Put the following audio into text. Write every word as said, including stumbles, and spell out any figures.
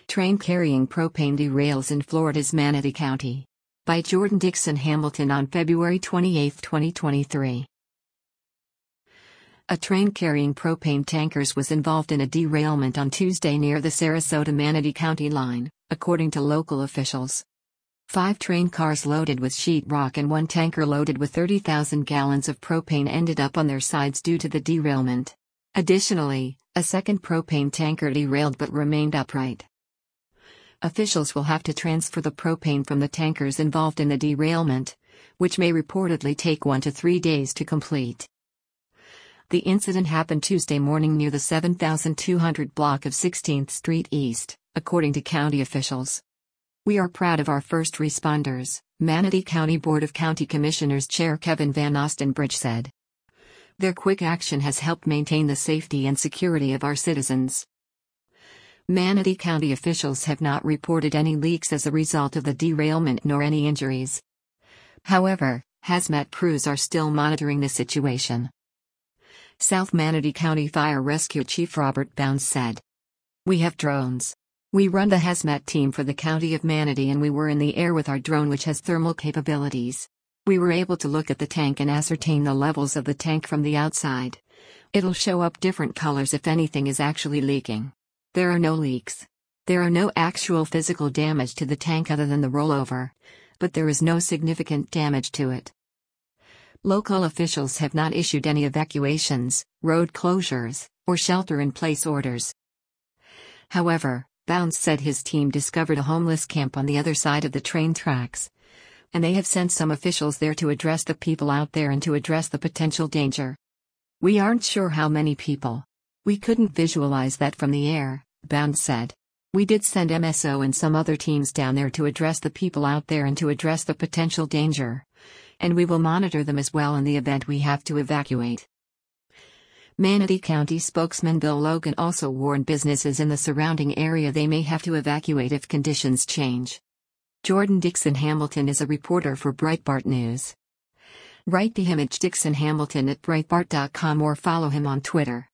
Train carrying propane derails in Florida's Manatee County. By Jordan Dixon Hamilton on February twenty-eighth, twenty twenty-three. A train carrying propane tankers was involved in a derailment on Tuesday near the Sarasota-Manatee County line, according to local officials. Five train cars loaded with sheetrock and one tanker loaded with thirty thousand gallons of propane ended up on their sides due to the derailment. Additionally, a second propane tanker derailed but remained upright. Officials will have to transfer the propane from the tankers involved in the derailment, which may reportedly take one to three days to complete. The incident happened Tuesday morning near the seven thousand two hundred block of sixteenth Street East, according to county officials. "We are proud of our first responders," Manatee County Board of County Commissioners Chair Kevin Van Ostenbridge said. "Their quick action has helped maintain the safety and security of our citizens." Manatee County officials have not reported any leaks as a result of the derailment nor any injuries. However, hazmat crews are still monitoring the situation. South Manatee County Fire Rescue Chief Robert Bounds said, "We have drones. We run the hazmat team for the County of Manatee and we were in the air with our drone which has thermal capabilities. We were able to look at the tank and ascertain the levels of the tank from the outside. It'll show up different colors if anything is actually leaking. There are no leaks. There are no actual physical damage to the tank other than the rollover, but there is no significant damage to it." Local officials have not issued any evacuations, road closures, or shelter-in-place orders. However, Bounds said his team discovered a homeless camp on the other side of the train tracks, and they have sent some officials there to address the people out there and to address the potential danger. "We aren't sure how many people. We couldn't visualize that from the air," Bounds said. "We did send M S O and some other teams down there to address the people out there and to address the potential danger. And we will monitor them as well in the event we have to evacuate." Manatee County spokesman Bill Logan also warned businesses in the surrounding area they may have to evacuate if conditions change. Jordan Dixon Hamilton is a reporter for Breitbart News. Write the image Dixon Hamilton at Breitbart dot com or follow him on Twitter.